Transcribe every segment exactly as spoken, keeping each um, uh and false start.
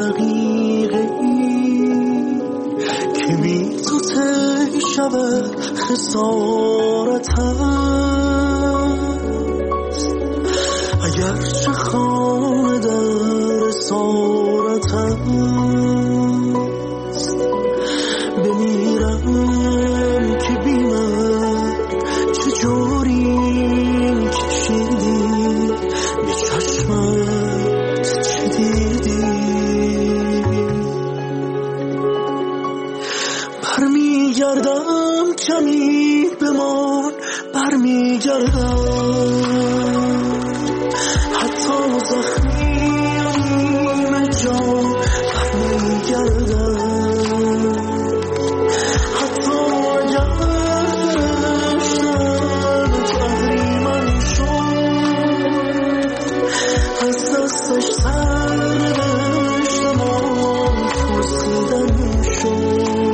دقیقه ای که بی تو ته شب خسارت هست، اگرچه خانه در اسارت هست، بمیرم که بی من چجوری کشیدی به چشمت، چه دیدی؟ برمیگردم کمی بمان، برمیگردم حتی زخمی نیم جان، برمیگردم حتی اگر فرشتن تحریمن شد، از دستش سر نوشتم آن پرسیدن شد.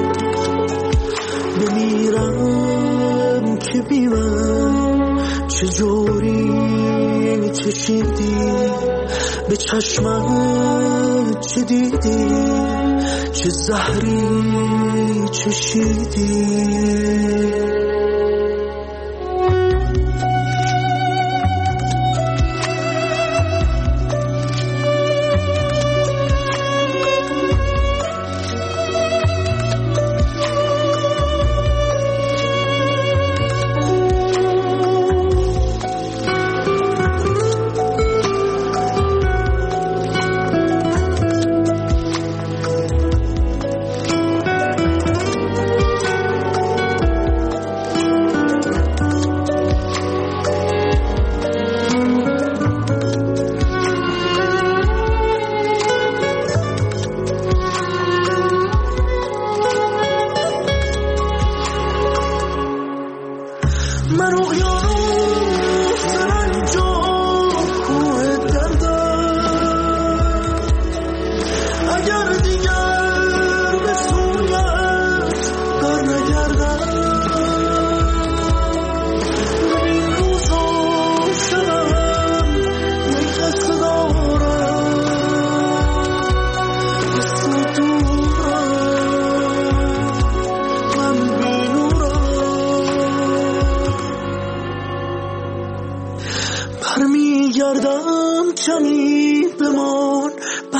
بمیرم که بی من چجوری چشیدی به چشمت، چه دیدی؟ چه زهری چشیدی؟ برمیگردم کمی بمان،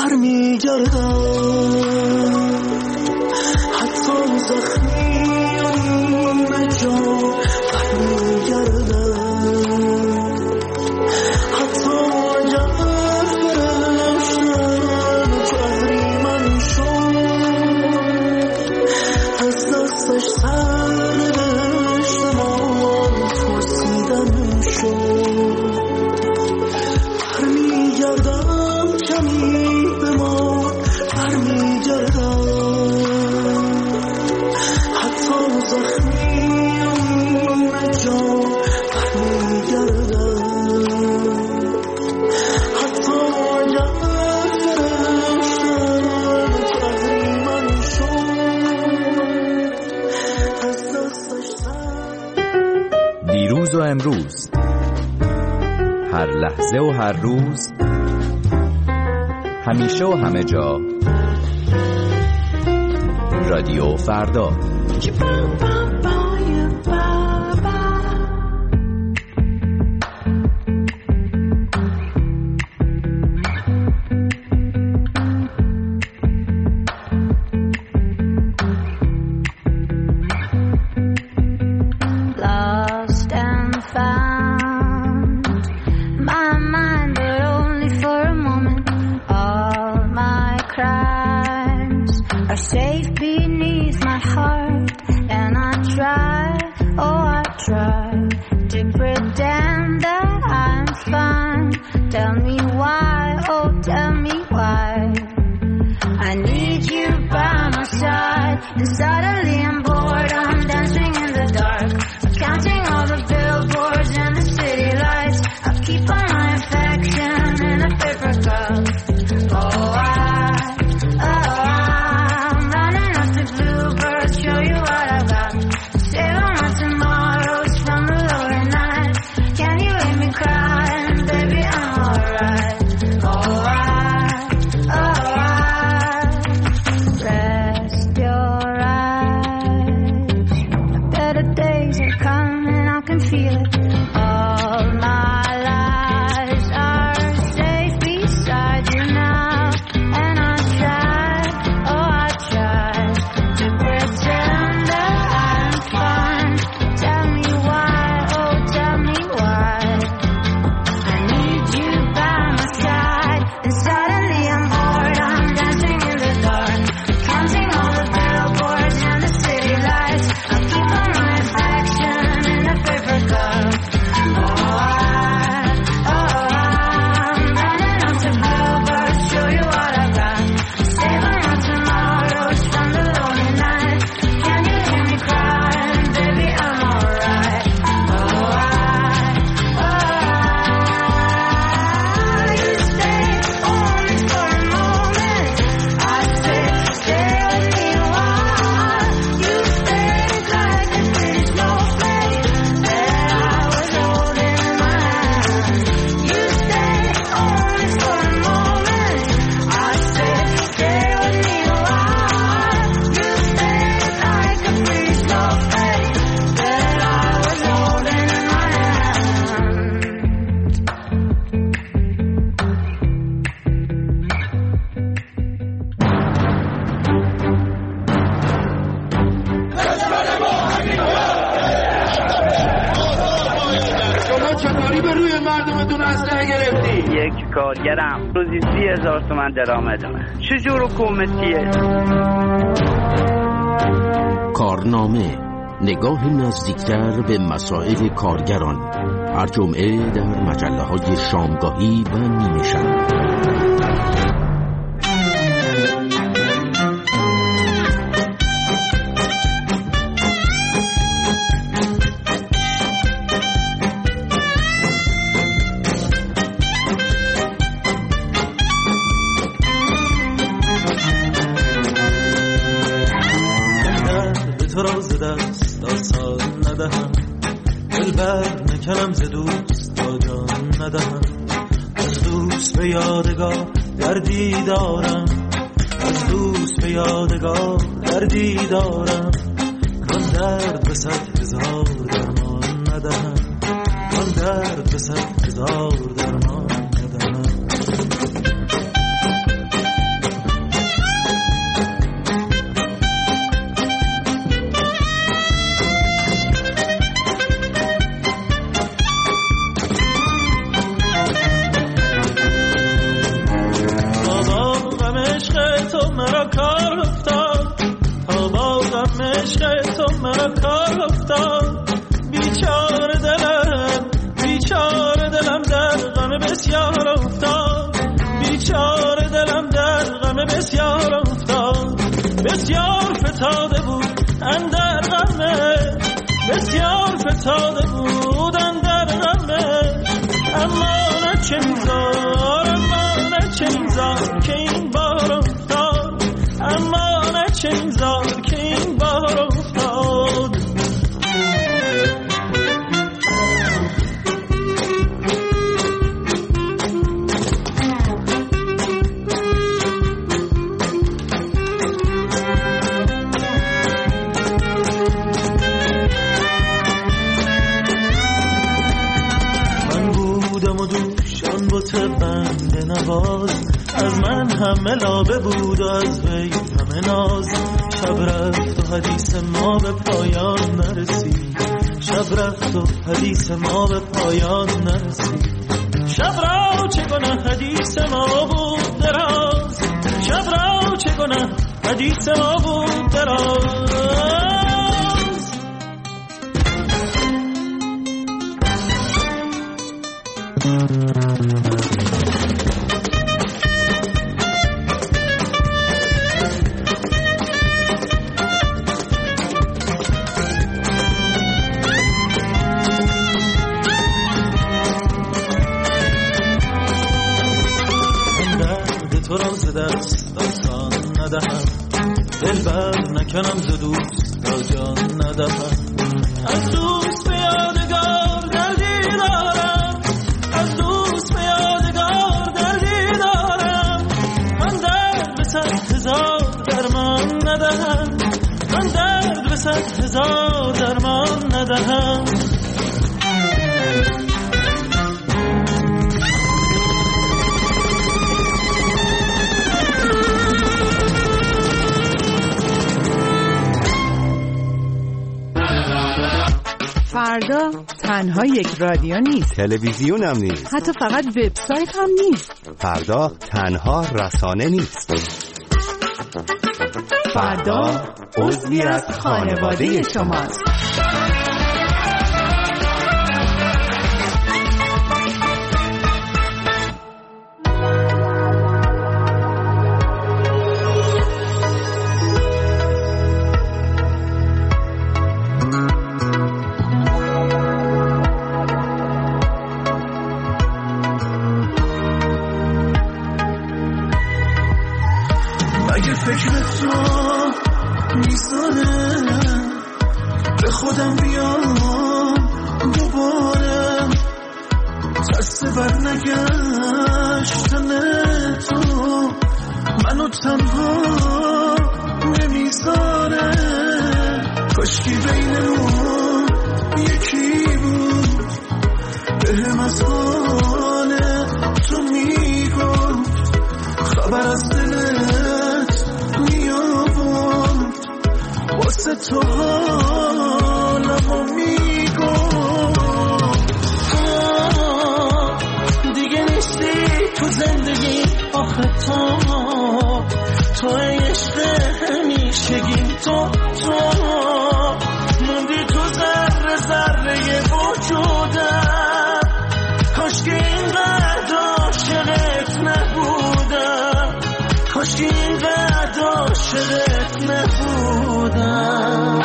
برمیگردم حتی زخمی نیم جان، برمیگردم حتی اگر فرشتن تحریمن شد، از دستش سر نوشتم آن پرسیدن شد. برمیگردم کمی بمان، برمیگردم حتی زخمی نیم جان، برمیگردم حتی اگر فرشتن تحریمن شد، از دستش سر. دیروز و امروز، هر لحظه و هر روز، همیشه و همه جا، رادیو فردا. Oh, I, oh, I'm running up داری به روی مردمتون اسلحه گرفتی؟ یک کارگرم روزی سی هزار تومن درآمدمه. چجور حکومتیه؟ کارنامه، نگاه نزدیکتر به مسائل کارگران، هر جمعه در مجله های شامگاهی و نیمه شب. نکنم ز دوست تا جان ندهم، از دوست به یادگار دردی دارم، از دوست به یادگار دردی دارم، کان درد به صد هزار درمان ندهم، کان درد به صد هزار درمان ندهم. مرا کار افتاد، بیچاره دلم، بیچاره دلم در غم بسیار افتاد، بیچاره دلم در غم بسیار افتاد، بسیار فتاده بود اندر غمه، بسیار فتاده بود اندر غمه، اما نه چنین زار، اما نه چنین زار که این بار افتاد، اما نه چنین زار که این بار افتاد. بنده نواز از من همه لابه بود و از وی همه ناز، شب رفت و حدیث ما به پایان نرسید، شب رفت و حدیث ما به پایان نرسید، شب را چگونه حدیث ما بود دراز، شب را چگونه حدیث ما بود دراز. دلبر نکنم ز دوست تا جان ندهم، از دوست به یادگار دردی دارم، از دوست به یادگار دردی دارم، من درد به صد هزار درمان ندهم، من درد به صد هزار درمان ندهم. فردا تنها یک رادیو نیست، تلویزیون هم نیست، حتی فقط وبسایت هم نیست. فردا تنها رسانه نیست، فردا عضوی از خانواده شماست. فکر تو میزانه به خودم بیام دوباره، دست بر نگشتن تو منو تنها نمیذاره، کاشکی بینمون یکی بود بهم از حال تو میگفت، خبر از دلت میابود واسه تو حالمو میگفت. تو عشق همیشگیم، تو تو موندی تو ذره ذره وجودم. کاش که اینقدر عاشقت نبودم، کاش که اینقدر عاشقت نبودم.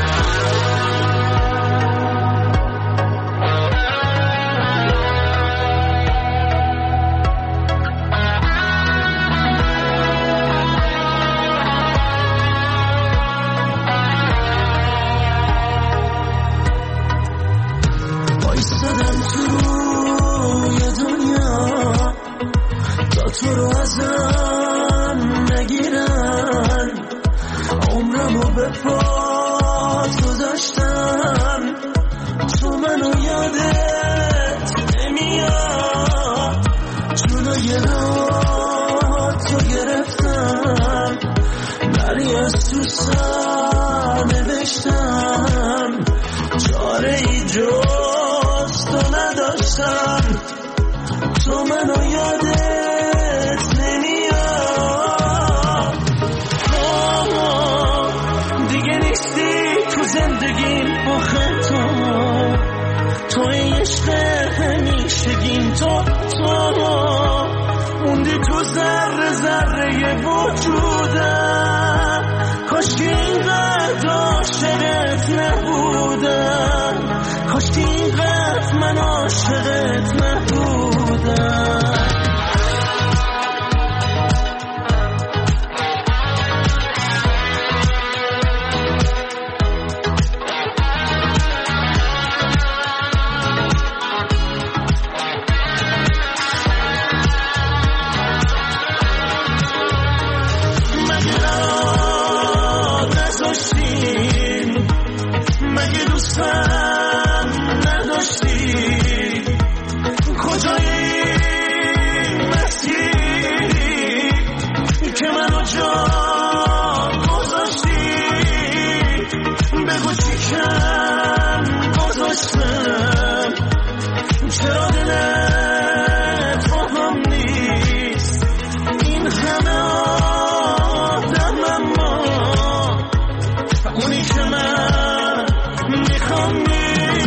بایستدم تو روی دنیا تا تو رو ازم نگیرن، عمرمو به پات گذاشتم، تو منو یادت نمیاد، جلوی راهاتو گرفتم، ولی از تو سر نوشتم، چاره ای جز تو نداشتم، تو منو یادت نمیاد. آه دیگه نیستی تو زندگیم، آخه تو تو عشق همیشگیم، تو تو موندی تو ذره ذره وجودم. کاش که اینقدر عاشقت نبودم، کاش که اینقدر من عاشقت نبودم. مگه دوستم نداشتی؟ کجای این مسیری که منو جا گذاشتی؟ بگو چی کم گذاشتم، چرا دلت با هم نیست؟ این همه آدم اما اونی که من میخوام نیست.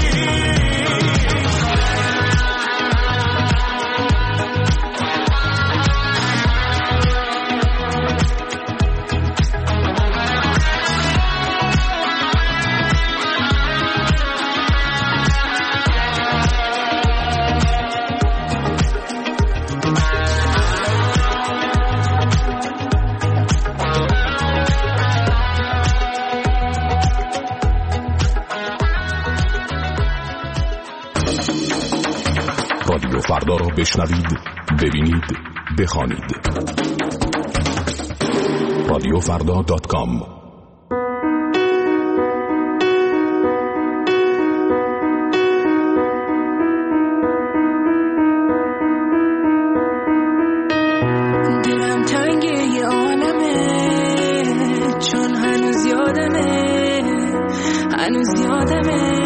رادیو فردا را بشنوید، ببینید، بخوانید. رادیو فردا دات کام. دلم تنگه یه عالمه، چون هنوز یادمه، هنوز یادمه.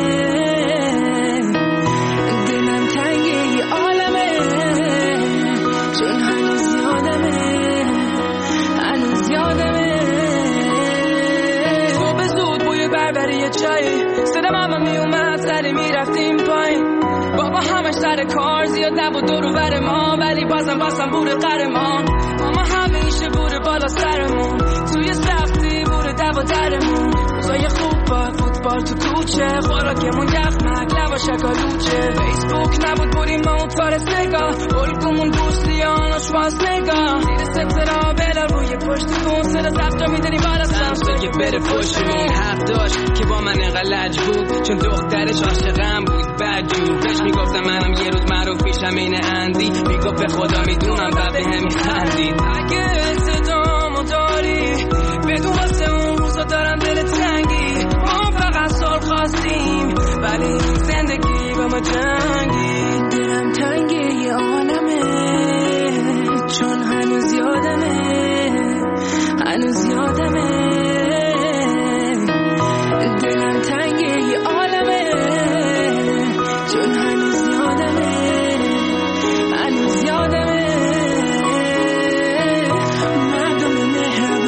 سر کار زیاد نبود دور بر ما، ولی بازم بازم بوره قهرمان. اما همیشه بوره بالا سرمون، توی سختی بوره دو و درمون. روزای خوب با فوتبال تو کوچه، خوراکمون یخمک لبا شکالوچه. فیسبوک نبود بودیم موتار سگاه، الگومون بوستیان و شواز نگاه. زیر سترا بلا روی پشت کن، سر زبطا میدنی بالا سمسا که بره پشتمون. حق داشت که با من انقدر لج بود، چون دخترش عاشقم بود بدجور. بهش میگفتم منم یه روز معروف میشم این اندی، میگفت به خدا میدونم بعد به هم میخندید. اگه صدامو داری بدون واسه اون روزا دارم دل تنگی. ما فقط سال خواستیم ولی این زندگی با ما جنگی. دلم تنگه یه عالمه، چون هنوز یادمه، هنوز یادمه. دلم تنگه یه عالمه، چون هنوز یادمه، هنوز یادمه. مردم مهربون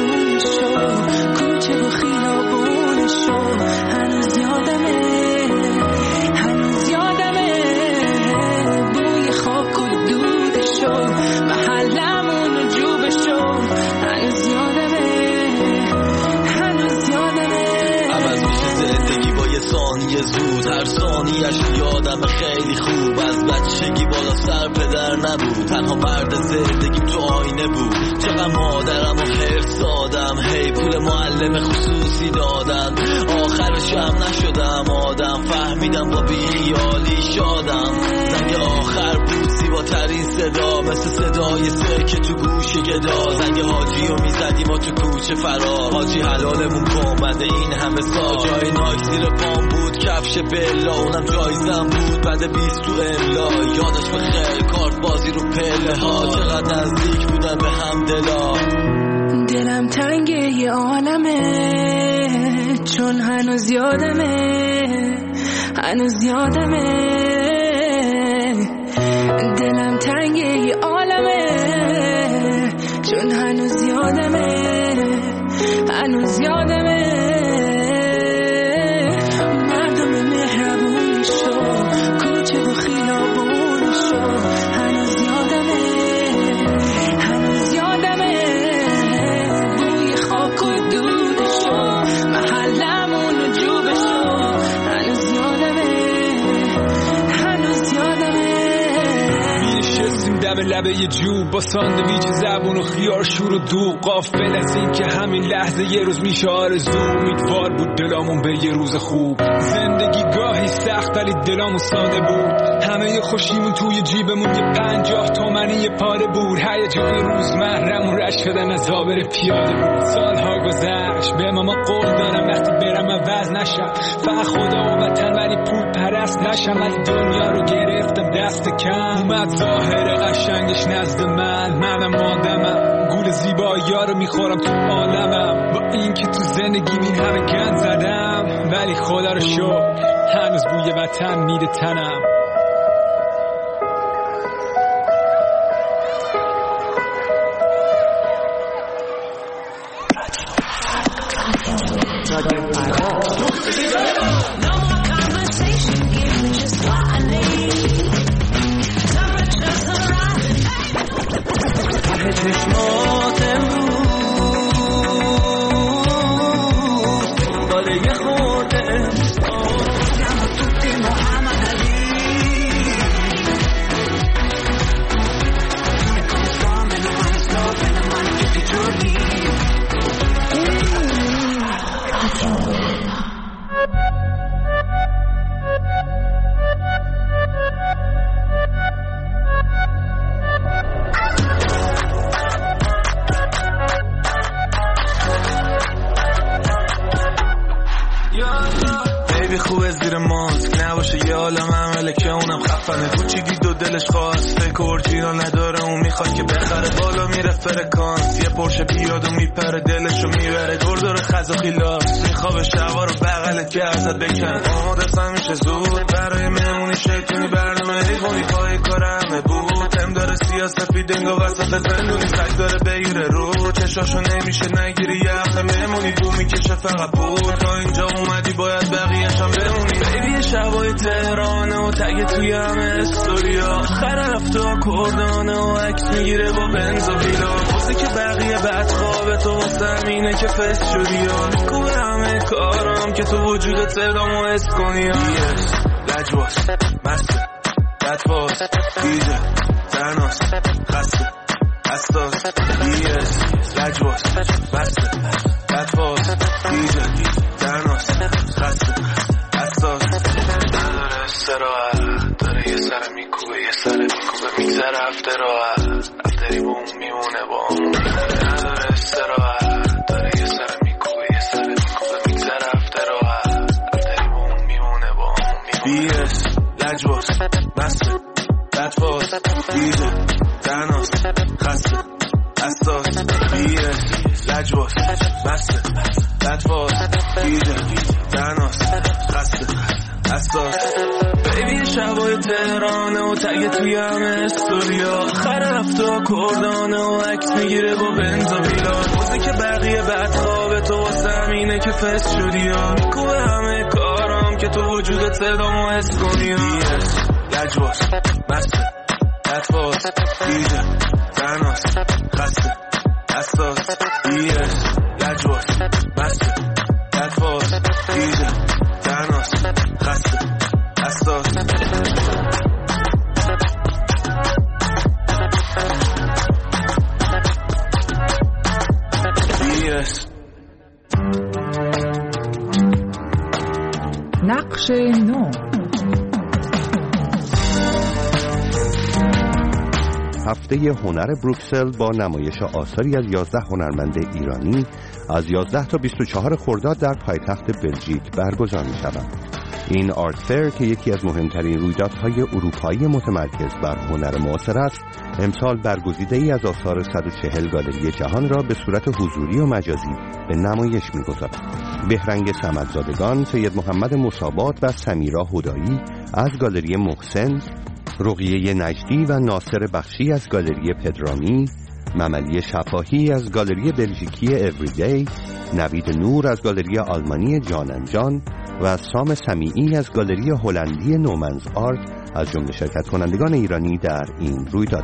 سر پدر نبود، تنها مرد زندگیم تو آینه بود. چقدر مادرم و حرص دادم، هی پول معلم خصوصی دادن، آخرش هم نشدم آدم. فهمیدم با بیخیالی شادم. زنگ آخر بود زیباترین صدا، مثل صدای سرکه تو گوش گدا. زنگ حاجی رو میزدیم و تو کوچه فرار، حاجی حلالمون کن بنده این همه سال. جای نایک زیر پام بود، کفش بلا اونم جایزم بود. بعد بیست تو املا یادش بخیر، کارت بازی رو پله ها. چقدر نزدیک بودن به هم دلا. دلم تنگه یه عالمه، چون هنوز یادمه، هنوز یادمه. دلم تنگه یه عالمه، چون هنوز یادمه، هنوز یادمه. مردم مهربونشو، کوچه و خیابونشو، هنوز یادمه، هنوز یادمه. بوی خاک و دودشو، محلمون و جوبشو، هنوز یادمه، هنوز یادمه. میشستیم دم لبه یه جو با ساندویچ زبون و خیار شور و دو، غافل از این که همین لحظه یه روز میشه آرزو. امیدوار بود دلامون به یه روز خوب، زندگی گاهی سخت ولی دلامون ساده بود. همه خوشیمون توی جیبمون یه پنجاه تومنی یه پاره بود. هیجان روزمره‌مون رشت شدن از آبر پیاده بود. سالها گذشت به ماما قول دارم وقتی برم عوض نشم، فقط خدا و وطن ولی پول پرست نشم. ولی دنیا رو گرفتم دست کم، اومد ظاهر قشنگش نزد من. منم آدمم، گول زیبایی‌ها رو میخورم تو عالمم. با این که تو زندگی این همه گند زدم، ولی خدا رو شکر هنوز بوی وطن میده تنم. چشمات امروز باله یه خورده امسان توی محمد علی خوبه زیر ماسک نباشه یه عالم عمله که اونم خفنه. کوچی دید و دلش خواست فکر اورجینال نداره، اون میخواد که بخره بالا میره فرکانس. یه پرشه بیاد و میپره دلشو میبره، گردار خز و خیلاس میخوابه شبا رو بغلت که ازت بکن. آماده همیشه زود برای مهمونی شیطونی برنامه حیوانی پای کار همه بود. هم داره سیاسفید انگا وسط زندونی سگ داره بگیره رو چشاشو نمیشه نگیری. یه هفته مهمونی بو میکشه فقط بود. تا اینجا اومدی باید بقیه‌شم بمونی. بیبی شبای تهرانه و تگ توی همه استوریا، آخر هفته کردانه و عکس میگیره با بنز و ویلا. واسه که بقیه بد خوابه تو واسه همینه که فست شدی یا میکوبه همه کارم که تو وجودت صدامو حس کنی. یس لجواس مسته بدفاز دیجه تناس خسته حساس. یس لجواس مسته بدفاز دیجه تناس خسته حساس. نداره استراحت داره یه سر میکوبه یه سر میکوبه میگذره هفته راحت هفتری با اون میمونه با اون. نداره استراحت داره یه سر میکوبه یه سر میکوبه میگذره هفته راحت هفتری با اون میمونه با اون میمونه. بی اس لجواس مسته بدفاز دیجه تناس خسته حساس. بی اس لجواس مسته بدفاز دیجه تناس خسته حساس. بیبی شبای تهرانه و تگ توی همه استوریا، آخر هفته کردانه و عکس میگیره با بنز و ویلا. واسه که بقیه بد خوابه تو واسه همینه که فست شدی یا میکوبه همه کارم که تو وجودت صدامو حس کنی. یس لجواس مسته بدفاز دیجه تناس خسته حساس. یس لجواس مسته بدفاز دیجه تناس خسته حساس. میرس. نقش نو. هفته هنر بروکسل با نمایش آثاری از یازده هنرمند ایرانی از یازده تا بیست و چهار خرداد در پایتخت بلژیک برگزار می شود. این آرت فیر که یکی از مهمترین رویدادهای اروپایی متمرکز بر هنر معاصر است، امسال برگزیده‌ای از آثار صد و چهل گالری جهان را به صورت حضوری و مجازی به نمایش می‌گذارد. بهرنگ صمدزادگان، سید محمد مصابات و سمیرا هدایی از گالری محسن، رقیه نجدی و ناصر بخشی از گالری پدرامی، مملی شفاهی از گالری بلژیکی اوریدی، نوید نور از گالری آلمانی جاننجان و سام سمیعی از گالری هلندی نومنز آرت از جمله شرکت کنندگان ایرانی در این رویداد.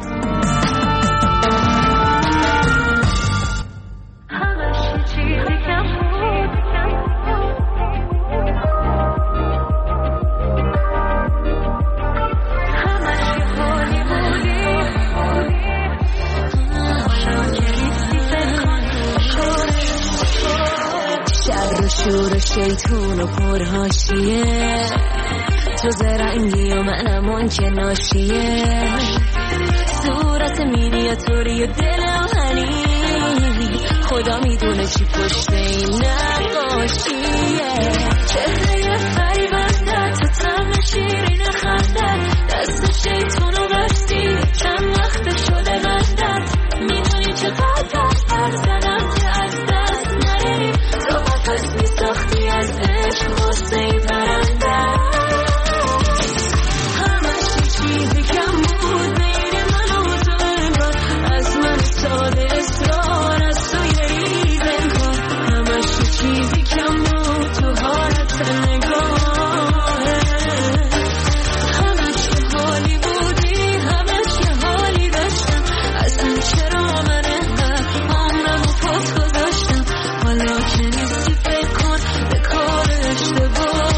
شور و شیطون و پرهاشیه، تو زرنگی و منم اون که ناشیه، صورت میدیاتوری و دل آهنی، خدا میدونه چی پشت این نقاشیه. چهره فریبنده تو تم شیرین خنده، دست شیطون و بستی چند وقت شده بندت، میدونی چقدر پر زدم که از دست نری، تو قفص می ساختی از عشق واسه این پرنده. همش چیزی کم بود بین من و تو، انگار از من ساده اصرار از تو یه ریز انگار، همش چیزی کم بود تو حالت نگاهه، همش یه حالی بودی همش یه حالی داشتم، اصلا چرا من انقدر عمرم و پاس گذاشتم، حالا که نیستی فکر کن به کار اشتباهت.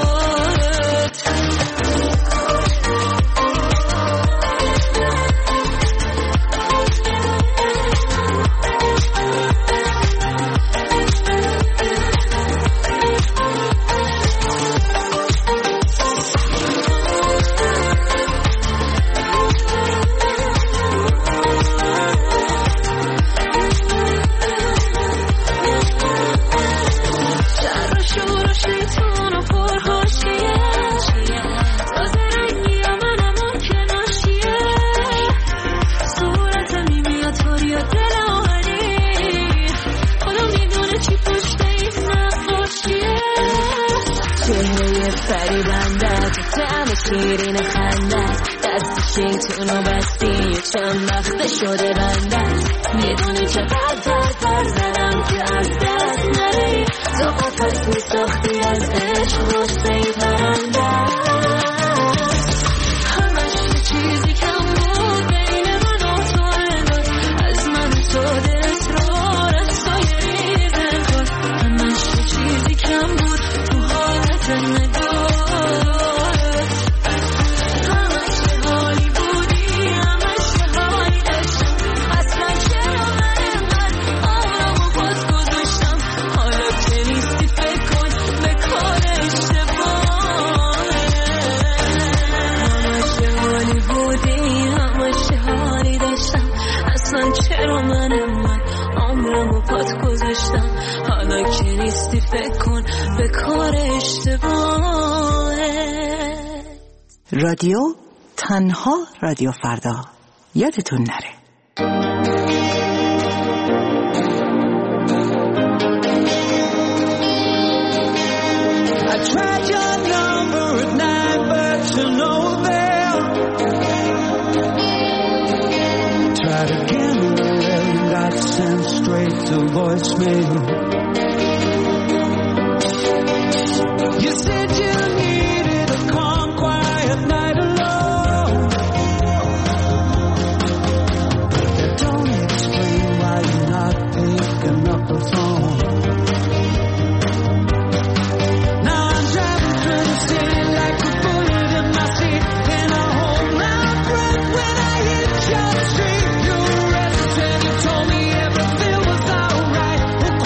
شیرین خندت دست شیطونو بستی چند وقت شده بندت، میدونی چقدر پر پر زدم که از دست نری، تو قفص می ساختی از عشق واسه این پرنده. همش چیزی کم بود بین من و تو، انگار از من ساده اصرار از تو یه ریز انگار، همش چیزی کم بود تو حالت نگاه. چرا من انقدر عمرم و پات گذاشتم، حالا که نیستی فکر کن به کار اشتباهت. رادیو تنها رادیو فردا، یادتون نره. Sent straight to voicemail. You said you needed a calm, quiet night alone. Don't explain why you're not picking up the phone. Now I'm driving through the city like a bullet in my seat, and I hold my breath when I hit your street. You were reticent, you told me everything was alright. Well,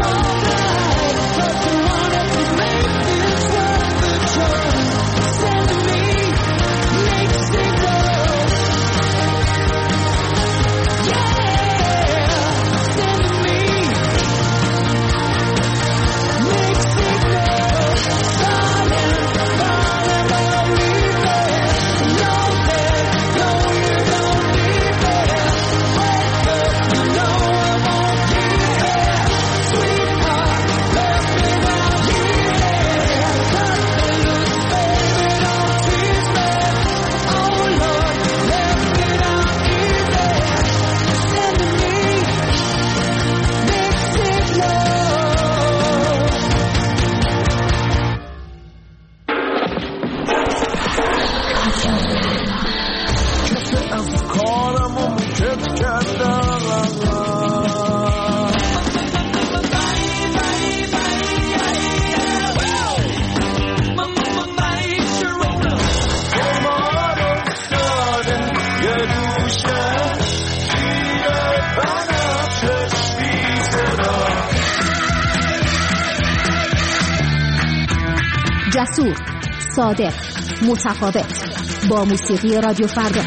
جسور، صادق، متفاوت، با موسیقی رادیو فردا.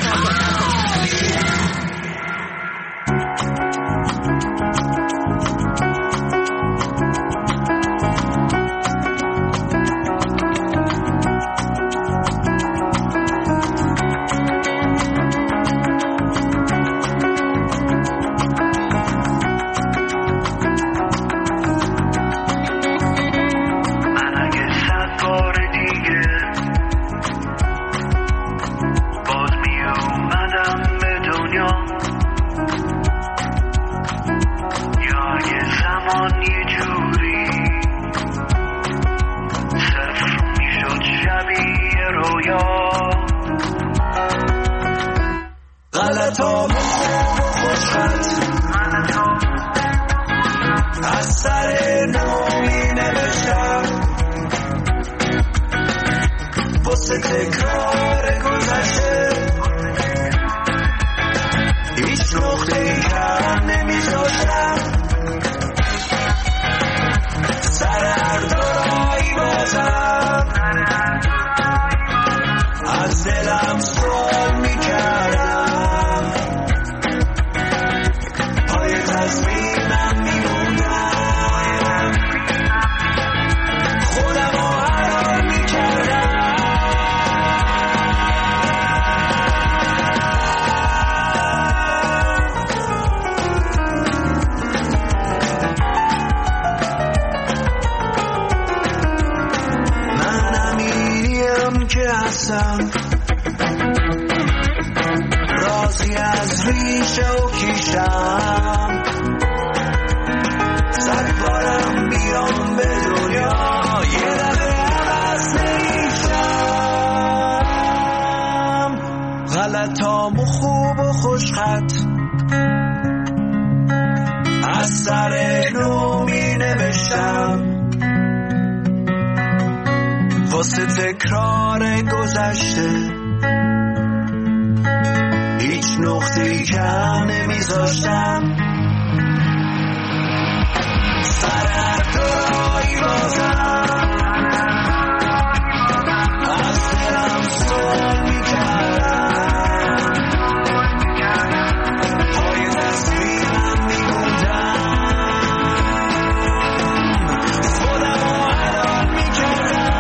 رازی از ریشه و کیشم، صد بارم بیام به دنیا یه دفعه عوض نمیشم. غلطامو خوب و خوشخط از سر نو می نوشتم، واسه تکرار گذشته هیچ نقطه‌ای کم نمیذاشتم. سر هر کاری بازم از دلم سوال میکردم، پای تصویرم میموندم، خودم رو حلال میکردم.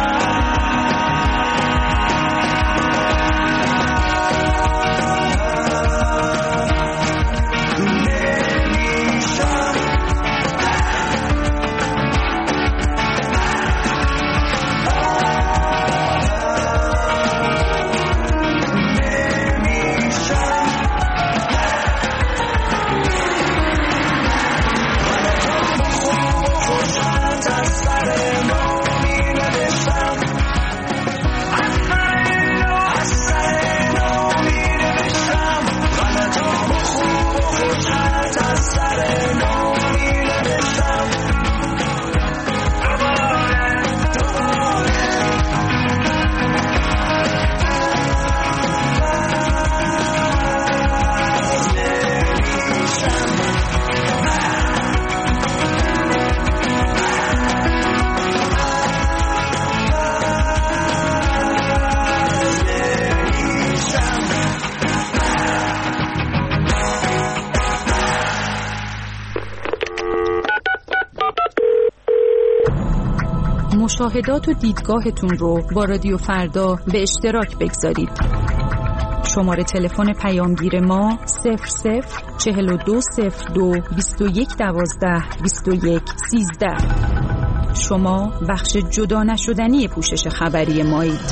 مشاهدات و دیدگاهتون رو با رادیو فردا به اشتراک بگذارید. شماره تلفن پیامگیر ما صفر صفر چهل و دو صفر دو بیست و یک دوازده بیست و یک سیزده. شما بخش جدا نشدنی پوشش خبری مایید.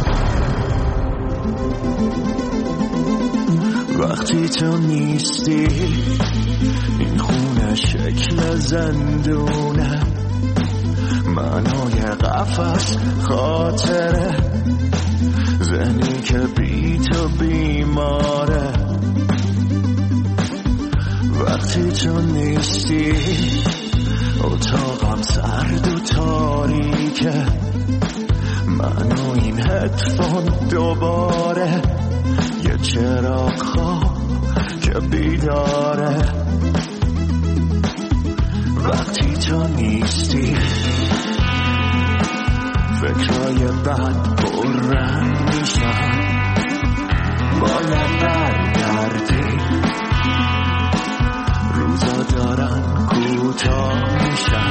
وقتی تو نیستی این خونه شکل زندونه، معنای قفس خاطره، ذهنی که بی تو بیماره. وقتی تو نیستی اتاقم سرد و تاریکه، من و این هدفون دوباره یه چراغ خواب که بیداره. وقتی تو نیستی فکرهای بد پررنگ میشن، باید برگردی، روزا دارن کوتاه میشن.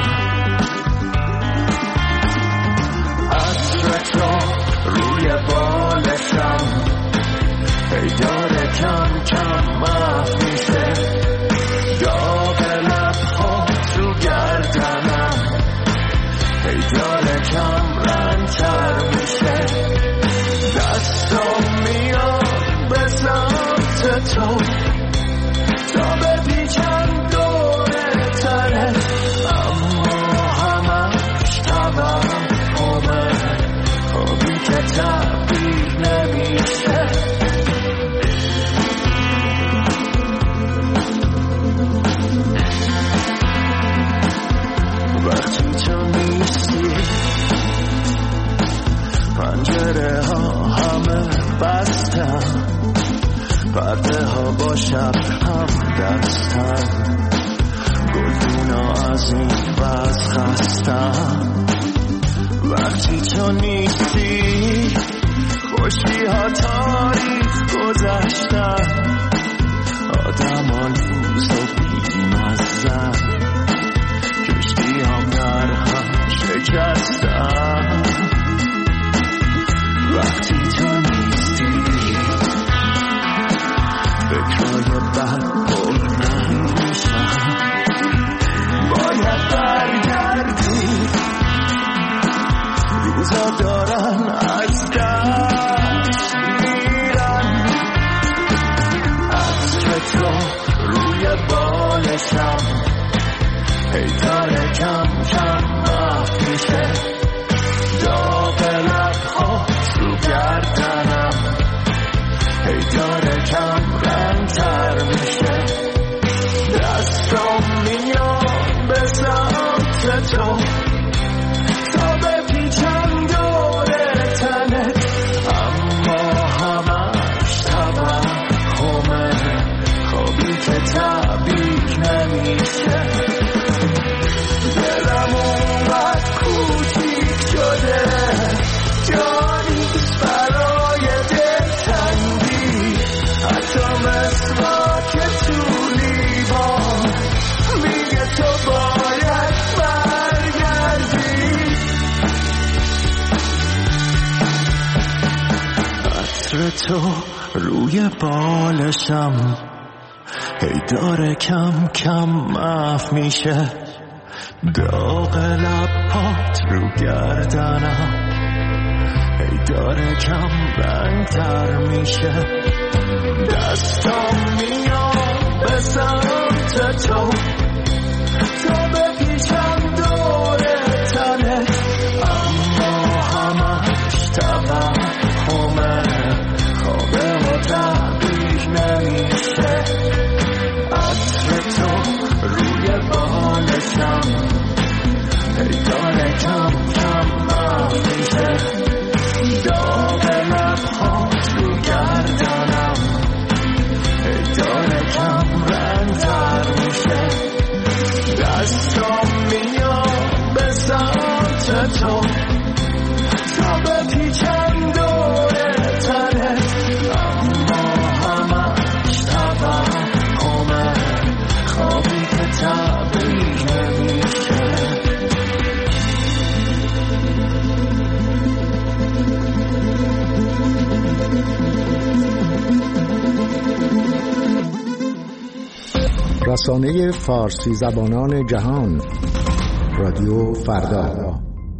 عطر تو روی بالشم ای داره کم کم محو میشه، داغ لبها تو گردنم ای داره کم رنگ‌تر میشه. دستم میاد به سمت تو تا بپیچم دور تنه، اما همش توهمه، خوابی که تعبیر نمیشه. وقتی تو نیستی پنجره ها همه بستن، پرده ها با شب هم دستن، گلدونا از این وز خستن. وقتی تو نیستی خوشی ها تاریخ گذشتن، آدم ها لوز و بیمزن، کشتی هم در هم شکستن. وقتی تو نیستی فکرهای بد پررنگ میشن، باید برگردی، روزا دارن از دست میرن. عطر تو روی بالشم ای داره کم کم محو میشه، داغ لبها تو گردنم ای داره کم رنگ‌تر میشه. دستم میاد به سمت تو تا بپیچم دور تنه، اما همش توهمه، خوابی که تعبیر نمیشه. دلم اونقدر کوچیک شده جانیست برای دلتنگی، حتی مسواک تو لیوان میگه تو باید برگردی. عطر تو روی بالشم هی داره کم کم محو میشه، داغ لبات رو گردنم هی داره کم رنگ‌تر میشه. دستم میاد به سمت تو تا بپیچم دور تنه، اما همش توهمه، خوابه و تعبیر نمیشه. عطر تو روی بالشم هی داره کم کم محو میشه، داغ لبها رو گردنم هی داره کم رنگ‌تر میشه. رسانه فارسی زبانان جهان، رادیو فردا.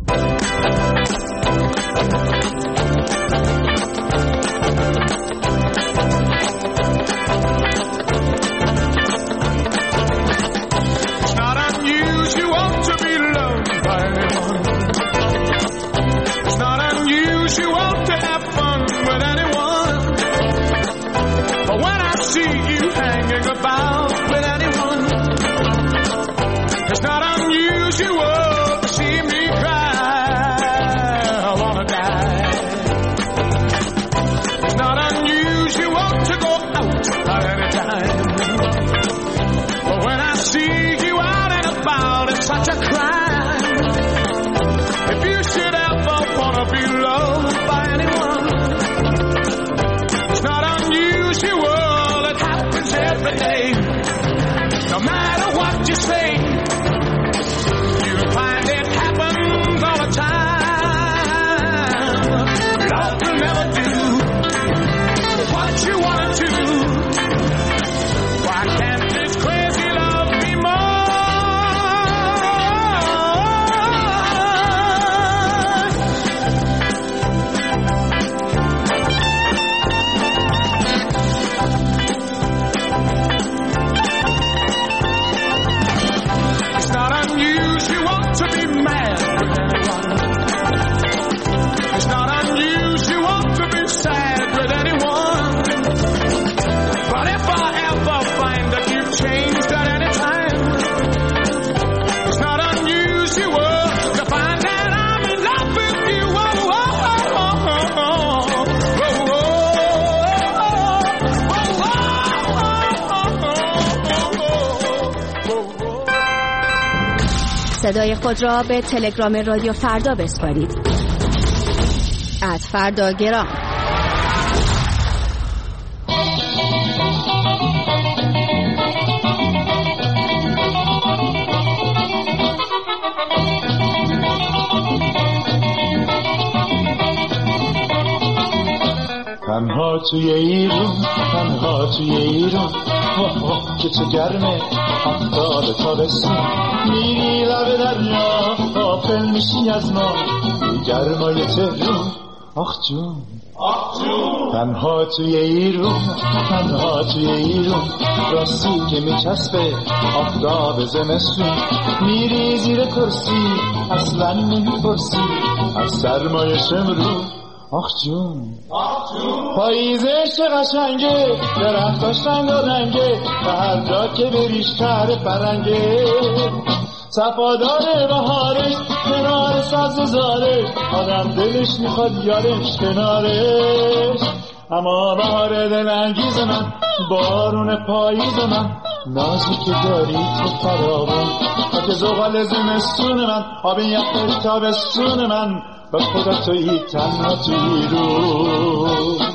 صدای خود را به تلگرام رادیو فردا بسپارید. ات فردا گرام. تنها توی ایرون، تنها توی ایرون، واه واه که چه گرمه، آفتاب تابستون، میری لب دریا، غافل میشی از ما، گرمای تهرون، آخ جون، آخ جون. تنها توی ایرون، تنها توی ایرون، راستی که میچسبه آفتاب زمستون، میری زیر کرسی، اصلا نمیپرسی از سرمای شمرون، آخ جون، آخ جون. پاییزه چه قشنگه، درختاش رنگارنگه، و هر جا که بری شهر فرنگه، صفادار بهارش کنار سبززارش، آدم دلش میخواد یارش کنارش. اما بهار دلانگیز من، بارون پاییز من، نازی که داری تو فراوان، خاک زغال زمستون من، آب یخش تابستون من، به خدا تویی تنها توی رو.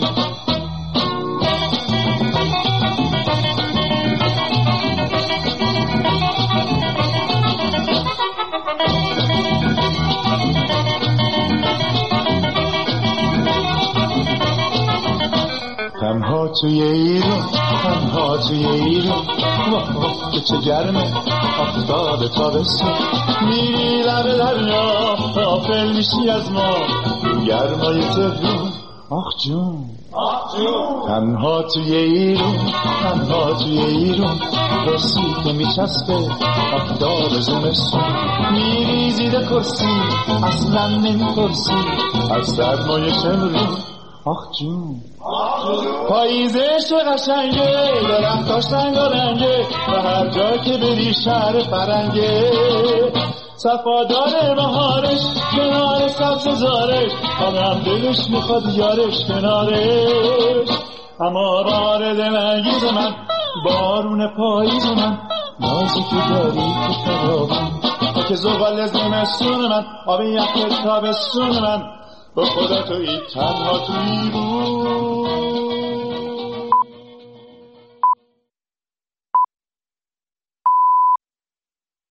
تنها توی ایرون، تنها توی ایرون، واه واه که چه گرمه، آفتاب تابستون، میری لب دریا، غافل میشی از ما، گرمای تهرون، آخ جون، آخ جون. تنها توی ایرون، تنها توی ایرون، راستی که میچسبه آفتاب زمستون، میری زیر کرسی، اصلا نمیپرسی از سرمای شمرون، آخ جون، آخ جون. پاییزش قشنگه، درختاش رنگارنگه، و هر جا که بری شهر فرنگه، صفادار بهارش کنار سبززارش، آدم دلش میخواد یارش کنارش. اما بهار دلانگیز من، بارون پاییز من، نازی که داری تو فراوان، خاک زغال زمستون من، آب یخ تابستون من، به خدا تویی تنها توی رو.